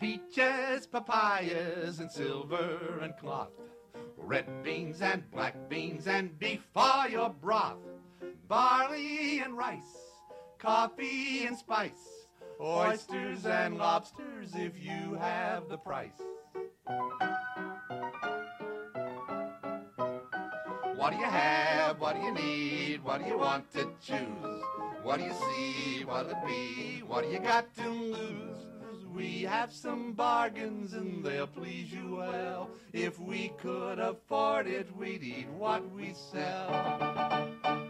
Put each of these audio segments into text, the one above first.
Peaches, papayas, and silver and cloth, red beans and black beans and beef for your broth, barley and rice, coffee and spice, oysters and lobsters if you have the price. What do you have? What do you need? What do you want to choose? What do you see? What'll it be? What do you got to lose? We have some bargains and they'll please you well. If we could afford it, we'd eat what we sell.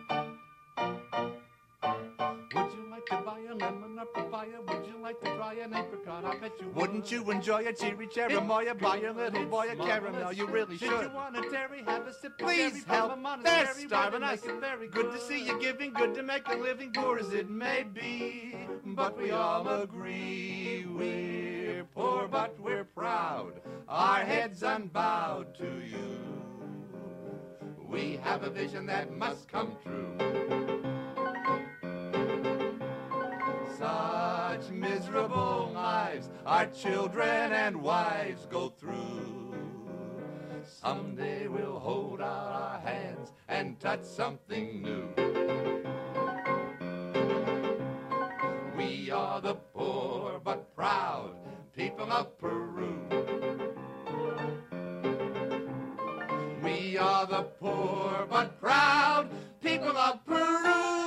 Would you like to buy a lemon or papaya? Would you like to try an apricot? I bet you would. Wouldn't you enjoy a cherry cherimoya? Buy a little boy a caramel, you really should. Did you want a terry? Have a sip. Please help, they're starving us. Good to see you giving, good to make a living, poor as it may be. But we all agree we're poor, but we're proud. Our heads unbowed to you. We have a vision that must come true. Such miserable lives our children and wives go through. Someday we'll hold out our hands and touch something new. We are the poor but proud people of Peru. We are the poor but proud people of Peru.